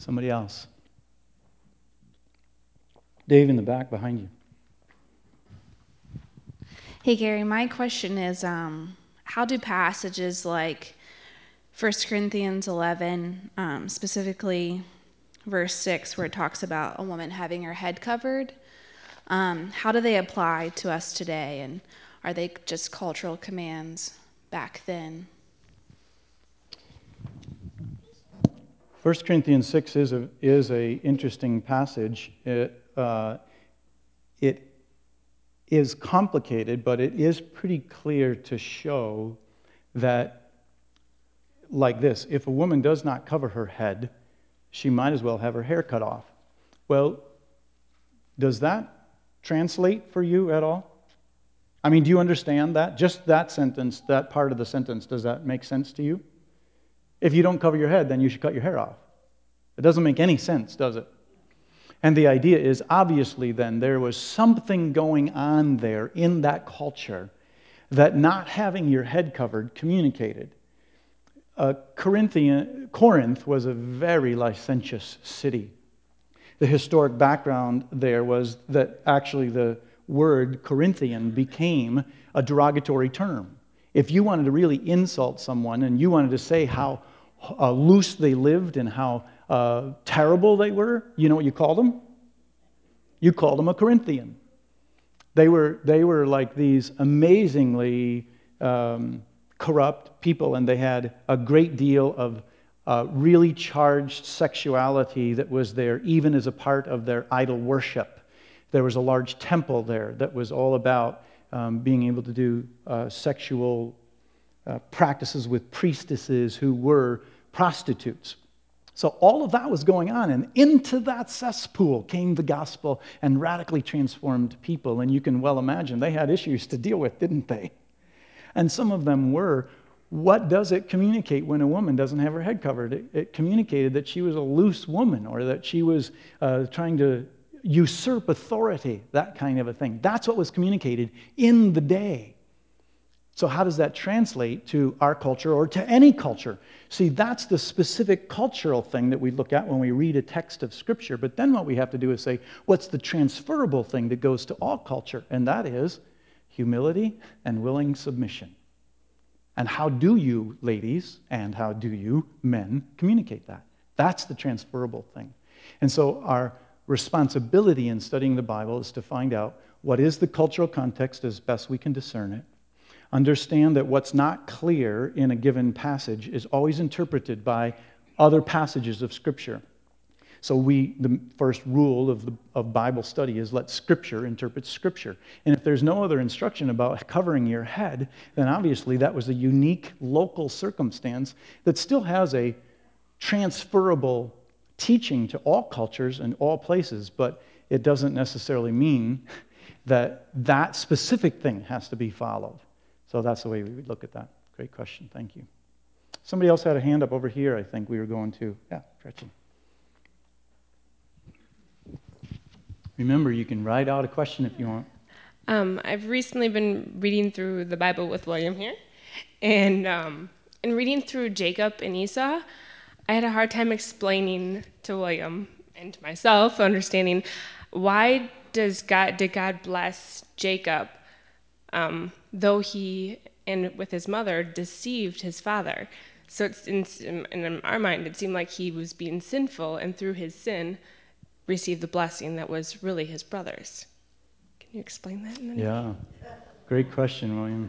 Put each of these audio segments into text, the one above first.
Somebody else. Dave in the back behind you. Hey Gary, my question is, how do passages like 1 Corinthians 11, specifically verse 6, where it talks about a woman having her head covered, how do they apply to us today? And are they just cultural commands back then? 1 Corinthians 6 is a interesting passage. It is complicated, but it is pretty clear to show that, like this, if a woman does not cover her head, she might as well have her hair cut off. Well, does that translate for you at all? I mean, do you understand that? Just that sentence, that part of the sentence, does that make sense to you? If you don't cover your head, then you should cut your hair off. It doesn't make any sense, does it? And the idea is, obviously, then, there was something going on there in that culture that not having your head covered communicated. Corinth was a very licentious city. The historic background there was that actually the word Corinthian became a derogatory term. If you wanted to really insult someone and you wanted to say how loose they lived and how terrible they were, you know what you called them? You called them a Corinthian. They were like these amazingly corrupt people, and they had a great deal of really charged sexuality that was there, even as a part of their idol worship. There was a large temple there that was all about being able to do sexual practices with priestesses who were prostitutes. So all of that was going on, and into that cesspool came the gospel and radically transformed people. And you can well imagine they had issues to deal with, didn't they? And some of them were, what does it communicate when a woman doesn't have her head covered? It communicated that she was a loose woman, or that she was trying to usurp authority, that kind of a thing. That's what was communicated in the day. So how does that translate to our culture or to any culture? See, that's the specific cultural thing that we look at when we read a text of Scripture. But then what we have to do is say, what's the transferable thing that goes to all culture? And that is humility and willing submission. And how do you, ladies, and how do you, men, communicate that? That's the transferable thing. And so our responsibility in studying the Bible is to find out what is the cultural context as best we can discern it. Understand that what's not clear in a given passage is always interpreted by other passages of Scripture. So the first rule of Bible study is let Scripture interpret Scripture. And if there's no other instruction about covering your head, then obviously that was a unique local circumstance that still has a transferable teaching to all cultures and all places, but it doesn't necessarily mean that that specific thing has to be followed. So that's the way we would look at that. Great question. Thank you. Somebody else had a hand up over here, I think we were going to. Yeah, Gretchen. Remember, you can write out a question if you want. I've recently been reading through the Bible with William here. And in reading through Jacob and Esau, I had a hard time explaining to William and to myself, understanding why did God bless Jacob though he, and with his mother, deceived his father. So it's in our mind, it seemed like he was being sinful, and through his sin, received the blessing that was really his brother's. Can you explain that? Yeah, great question, William.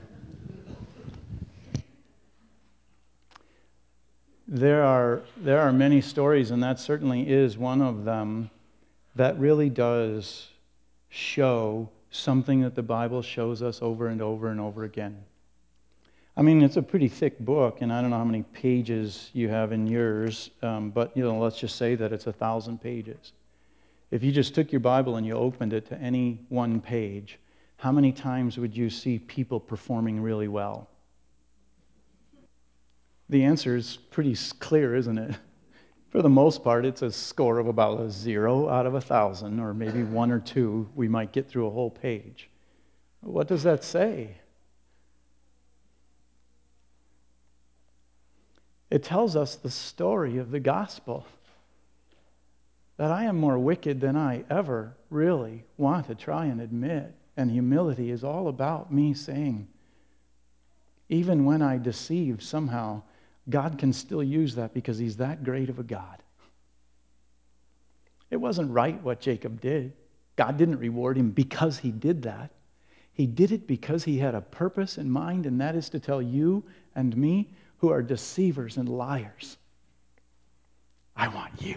There are many stories, and that certainly is one of them, that really does show something that the Bible shows us over and over and over again. I mean, it's a pretty thick book, and I don't know how many pages you have in yours, but let's just say that it's 1,000 pages. If you just took your Bible and you opened it to any one page, how many times would you see people performing really well? The answer is pretty clear, isn't it? For the most part, it's a score of about a 0 out of 1,000, or maybe 1 or 2. We might get through a whole page. What does that say? It tells us the story of the gospel. that I am more wicked than I ever really want to try and admit. And humility is all about me saying, even when I deceive somehow, God can still use that because he's that great of a God. It wasn't right what Jacob did. God didn't reward him because he did that. He did it because he had a purpose in mind, and that is to tell you and me, who are deceivers and liars, I want you.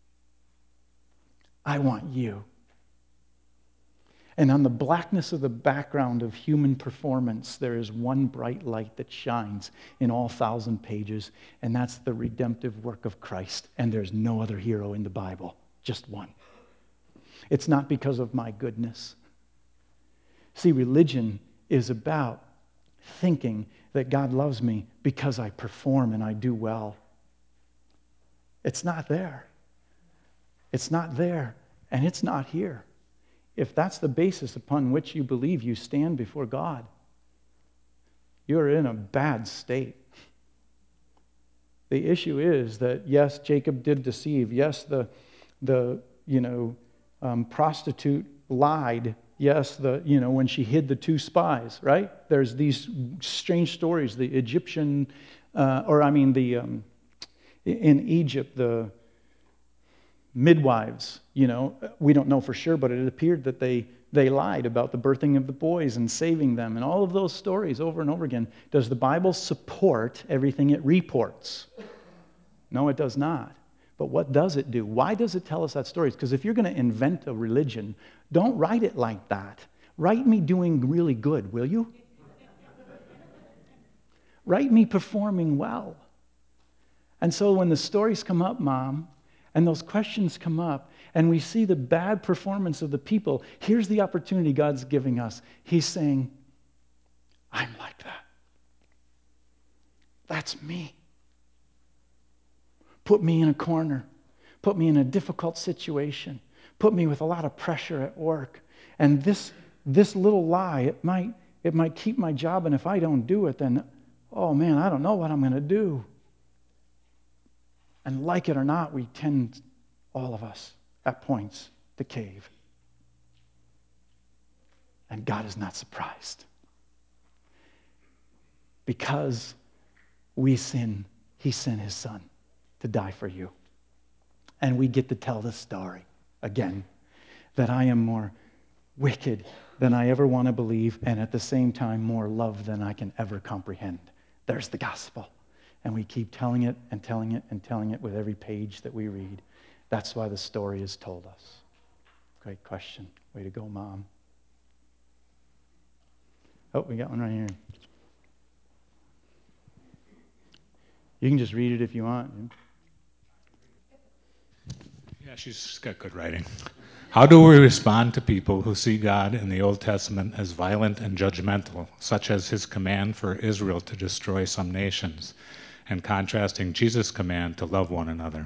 I want you. And on the blackness of the background of human performance, there is one bright light that shines in all 1,000 pages, and that's the redemptive work of Christ. And there's no other hero in the Bible, just one. It's not because of my goodness. See, religion is about thinking that God loves me because I perform and I do well. It's not there. It's not there, and it's not here. If that's the basis upon which you believe you stand before God, you're in a bad state. The issue is that, yes, Jacob did deceive. Yes, the prostitute lied. Yes, when she hid the two spies, right? There's these strange stories. The Egyptian, in Egypt, the midwives, we don't know for sure, but it appeared that they lied about the birthing of the boys and saving them, and all of those stories over and over again. Does the Bible support everything it reports? No, it does not. But what does it do? Why does it tell us that story? Because if you're going to invent a religion, don't write it like that. Write me doing really good, will you? Write me performing well. And so when the stories come up, Mom, and those questions come up, and we see the bad performance of the people, here's the opportunity God's giving us. He's saying, I'm like that. That's me. Put me in a corner. Put me in a difficult situation. Put me with a lot of pressure at work. And this little lie, it might keep my job, and if I don't do it, then, oh man, I don't know what I'm going to do. And like it or not, we tend, all of us, at points, to cave. And God is not surprised. Because we sin, he sent his son to die for you. And we get to tell the story again, that I am more wicked than I ever want to believe, and at the same time more loved than I can ever comprehend. There's the gospel. And we keep telling it and telling it and telling it with every page that we read. That's why the story is told us. Great question. Way to go, Mom. Oh, we got one right here. You can just read it if you want. Yeah, she's got good writing. How do we respond to people who see God in the Old Testament as violent and judgmental, such as his command for Israel to destroy some nations, and contrasting Jesus' command to love one another?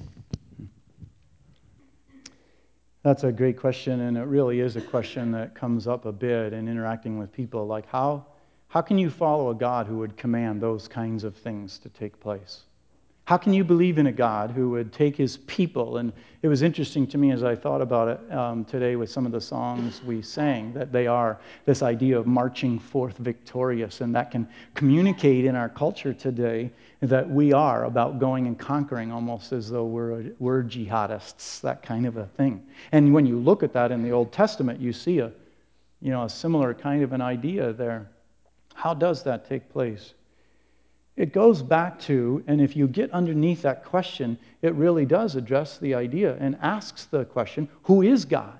That's a great question, and it really is a question that comes up a bit in interacting with people. Like, how can you follow a God who would command those kinds of things to take place? How can you believe in a God who would take his people? And it was interesting to me as I thought about it today with some of the songs we sang, that they are this idea of marching forth victorious, and that can communicate in our culture today that we are about going and conquering, almost as though we're jihadists, that kind of a thing. And when you look at that in the Old Testament, you see a similar kind of an idea there. How does that take place? It goes back to, and if you get underneath that question, it really does address the idea and asks the question, who is God?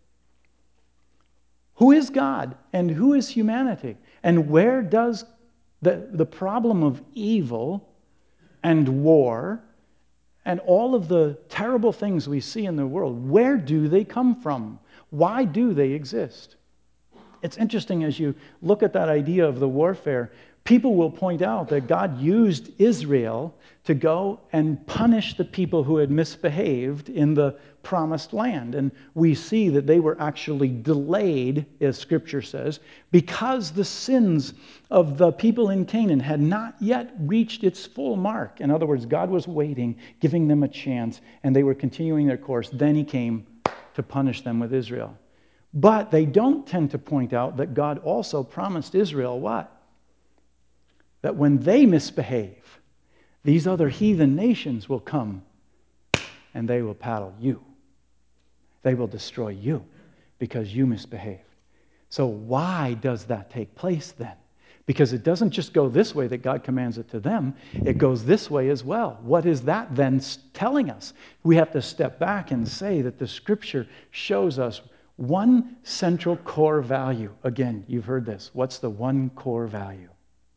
Who is God and who is humanity? And where does the problem of evil and war and all of the terrible things we see in the world, where do they come from? Why do they exist? It's interesting as you look at that idea of the warfare, People will point out that God used Israel to go and punish the people who had misbehaved in the promised land. And we see that they were actually delayed, as Scripture says, because the sins of the people in Canaan had not yet reached its full mark. In other words, God was waiting, giving them a chance, and they were continuing their course. Then he came to punish them with Israel. But they don't tend to point out that God also promised Israel what? That when they misbehave, these other heathen nations will come and they will paddle you. They will destroy you because you misbehaved. So why does that take place then? Because it doesn't just go this way that God commands it to them. It goes this way as well. What is that then telling us? We have to step back and say that the Scripture shows us one central core value. Again, you've heard this. What's the one core value?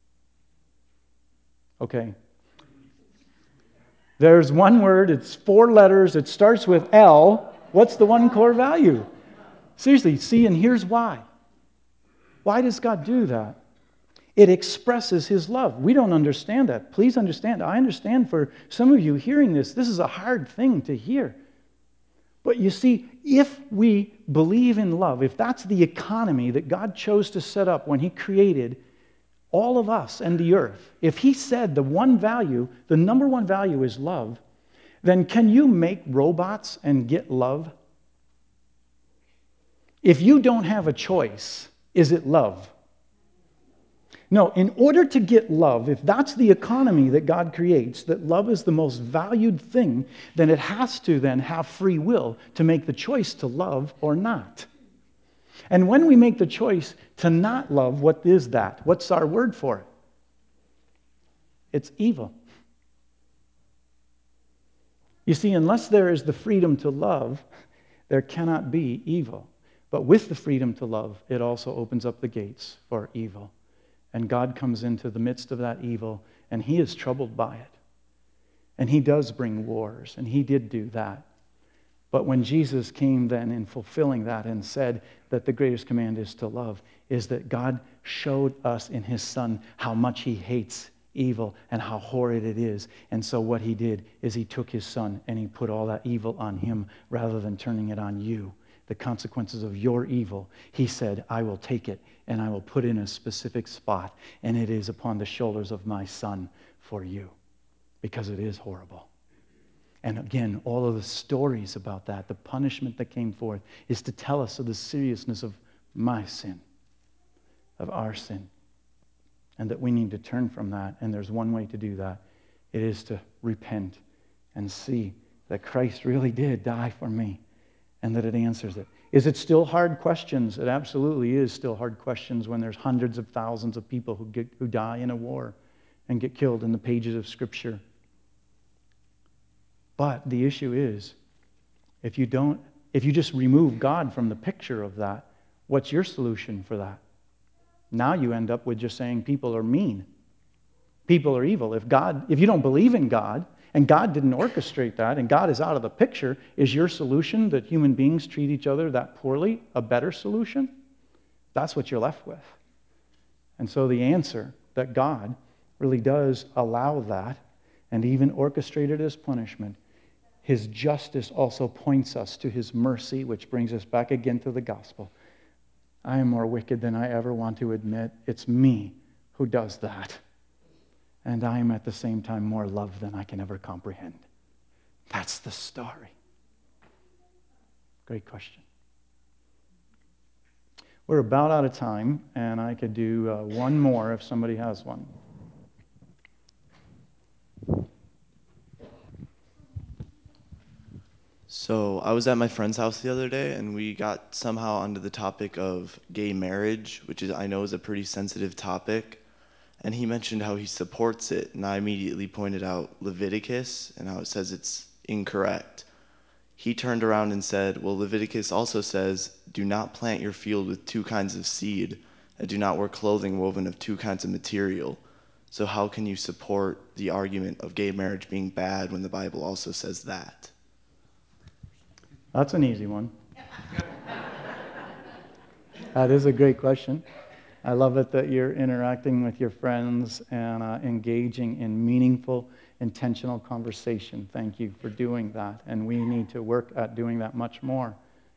Okay. There's one word, it's 4 letters, it starts with L. What's the one core value? Seriously, see, and here's why. Why does God do that? It expresses His love. We don't understand that. Please understand. I understand for some of you hearing this, this is a hard thing to hear. But you see, if we believe in love, if that's the economy that God chose to set up when He created all of us and the earth, if He said the one value, the number one value is love, then can you make robots and get love? If you don't have a choice, is it love? No, in order to get love, if that's the economy that God creates, that love is the most valued thing, then it has to then have free will to make the choice to love or not. And when we make the choice to not love, what is that? What's our word for it? It's evil. You see, unless there is the freedom to love, there cannot be evil. But with the freedom to love, it also opens up the gates for evil. And God comes into the midst of that evil, and He is troubled by it. And He does bring wars, and He did do that. But when Jesus came then in fulfilling that and said that the greatest command is to love, is that God showed us in His Son how much He hates evil and how horrid it is. And so what He did is He took His Son and He put all that evil on Him rather than turning it on you. The consequences of your evil, He said, I will take it and I will put in a specific spot, and it is upon the shoulders of my Son for you, because it is horrible. And again, all of the stories about that, the punishment that came forth, is to tell us of the seriousness of my sin, of our sin, and that we need to turn from that. And there's one way to do that. It is to repent and see that Christ really did die for me, and that it answers it. Is it still hard questions? It absolutely is still hard questions when there's hundreds of thousands of people who die in a war and get killed in the pages of Scripture. But the issue is, if you just remove God from the picture of that, what's your solution for that? Now you end up with just saying people are mean. People are evil. If you don't believe in God, and God didn't orchestrate that, and God is out of the picture, is your solution that human beings treat each other that poorly a better solution? That's what you're left with. And so the answer that God really does allow that, and even orchestrate it as punishment, His justice also points us to His mercy, which brings us back again to the gospel. I am more wicked than I ever want to admit. It's me who does that. And I am at the same time more loved than I can ever comprehend. That's the story. Great question. We're about out of time, and I could do one more if somebody has one. So I was at my friend's house the other day, and we got somehow onto the topic of gay marriage, which I know is a pretty sensitive topic. And he mentioned how he supports it, and I immediately pointed out Leviticus and how it says it's incorrect. He turned around and said, well, Leviticus also says, do not plant your field with 2 kinds of seed, and do not wear clothing woven of 2 kinds of material. So how can you support the argument of gay marriage being bad when the Bible also says that? That's an easy one. That is a great question. I love it that you're interacting with your friends and engaging in meaningful, intentional conversation. Thank you for doing that, and we need to work at doing that much more.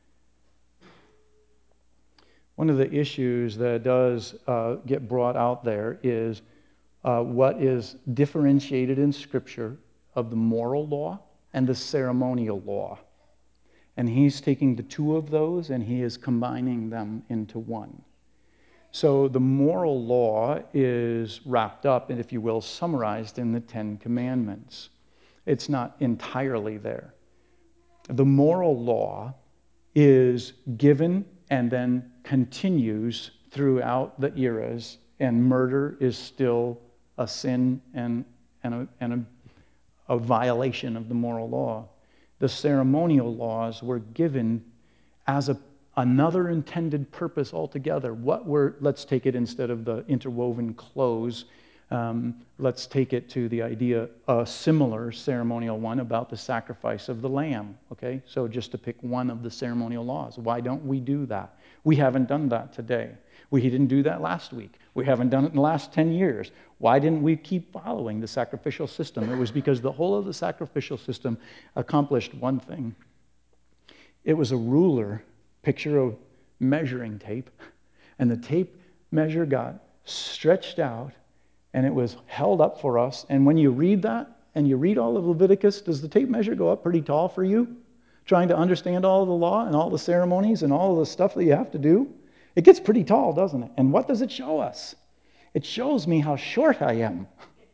One of the issues that does get brought out there is what is differentiated in Scripture of the moral law and the ceremonial law. And he's taking the two of those and he is combining them into one. So the moral law is wrapped up, and if you will, summarized in the Ten Commandments. It's not entirely there. The moral law is given and then continues throughout the eras, and murder is still a sin and a violation of the moral law. The ceremonial laws were given as another intended purpose altogether. Let's take it instead of the interwoven clothes. Let's take it to the idea, a similar ceremonial one about the sacrifice of the lamb. Okay, so just to pick one of the ceremonial laws. Why don't we do that? We haven't done that today. We didn't do that last week. We haven't done it in the last 10 years. Why didn't we keep following the sacrificial system? It was because the whole of the sacrificial system accomplished one thing. It was a ruler, picture of measuring tape, and the tape measure got stretched out and it was held up for us. And when you read that and you read all of Leviticus, does the tape measure go up pretty tall for you? Trying to understand all the law and all the ceremonies and all the stuff that you have to do? It gets pretty tall, doesn't it? And what does it show us? It shows me how short I am.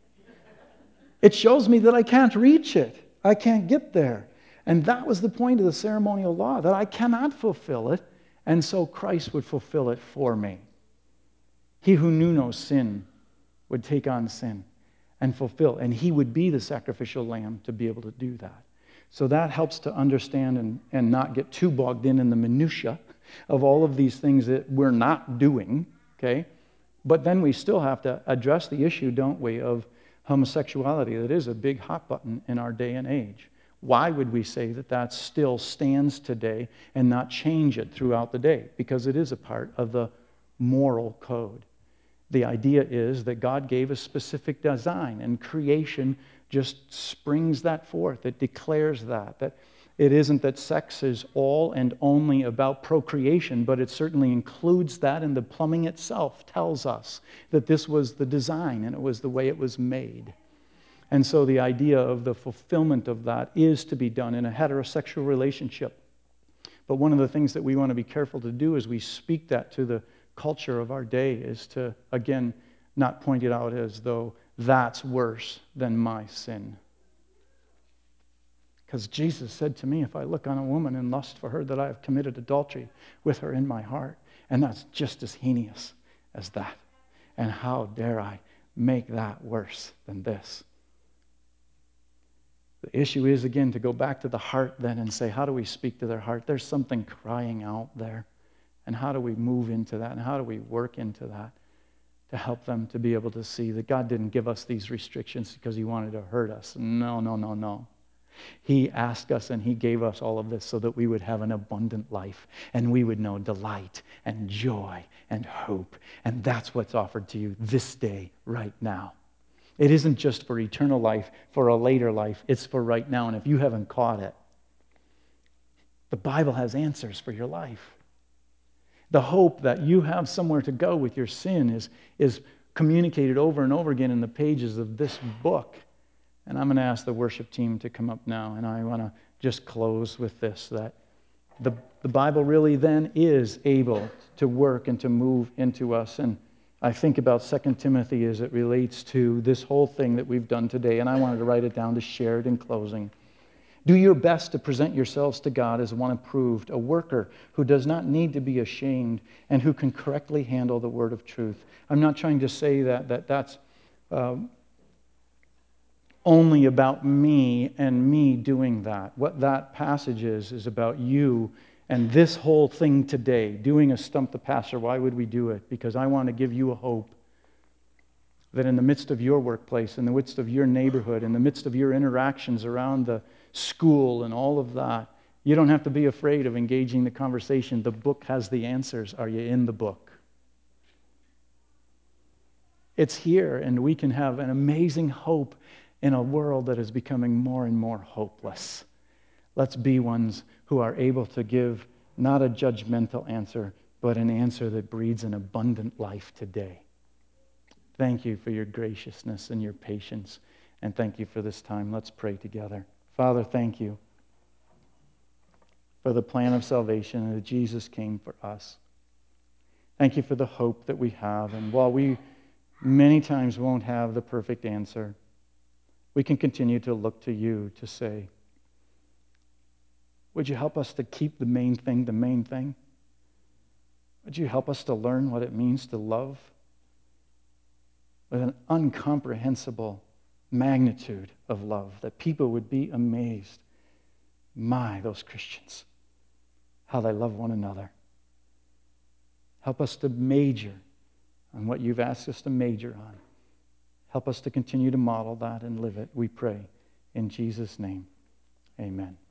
It shows me that I can't reach it. I can't get there. And that was the point of the ceremonial law, that I cannot fulfill it, and so Christ would fulfill it for me. He who knew no sin would take on sin and fulfill, and he would be the sacrificial lamb to be able to do that. So that helps to understand and not get too bogged in the minutia of all of these things that we're not doing, okay? But then we still have to address the issue, don't we, of homosexuality. That is a big hot button in our day and age. Why would we say that that still stands today and not change it throughout the day? Because it is a part of the moral code. The idea is that God gave a specific design, and creation just springs that forth. It declares that it isn't that sex is all and only about procreation, but it certainly includes that, and the plumbing itself tells us that this was the design and it was the way it was made. And so the idea of the fulfillment of that is to be done in a heterosexual relationship. But one of the things that we want to be careful to do as we speak that to the culture of our day is to, again, not point it out as though that's worse than my sin. Because Jesus said to me, if I look on a woman and lust for her, that I have committed adultery with her in my heart. And that's just as heinous as that. And how dare I make that worse than this? The issue is, again, to go back to the heart then and say, how do we speak to their heart? There's something crying out there. And how do we move into that? And how do we work into that to help them to be able to see that God didn't give us these restrictions because he wanted to hurt us? No, no, no, no. He asked us and he gave us all of this so that we would have an abundant life and we would know delight and joy and hope. And that's what's offered to you this day, right now. It isn't just for eternal life, for a later life. It's for right now. And if you haven't caught it, the Bible has answers for your life. The hope that you have somewhere to go with your sin is communicated over and over again in the pages of this book. And I'm going to ask the worship team to come up now, and I want to just close with this, that the Bible really then is able to work and to move into us. And I think about 2 Timothy as it relates to this whole thing that we've done today, and I wanted to write it down to share it in closing. Do your best to present yourselves to God as one approved, a worker who does not need to be ashamed and who can correctly handle the word of truth. I'm not trying to say that's only about me and me doing that. What that passage is about you and this whole thing today, doing a Stump the Pastor. Why would we do it? Because I want to give you a hope that in the midst of your workplace, in the midst of your neighborhood, in the midst of your interactions around the school and all of that, you don't have to be afraid of engaging the conversation. The book has the answers. Are you in the book? It's here, and we can have an amazing hope in a world that is becoming more and more hopeless. Let's be ones who are able to give not a judgmental answer, but an answer that breeds an abundant life today. Thank you for your graciousness and your patience, and thank you for this time. Let's pray together. Father, thank you for the plan of salvation and that Jesus came for us. Thank you for the hope that we have, and while we many times won't have the perfect answer, we can continue to look to you to say, would you help us to keep the main thing the main thing? Would you help us to learn what it means to love with an incomprehensible magnitude of love, that people would be amazed. My, those Christians, how they love one another. Help us to major on what you've asked us to major on. Help us to continue to model that and live it, we pray. In Jesus' name, amen.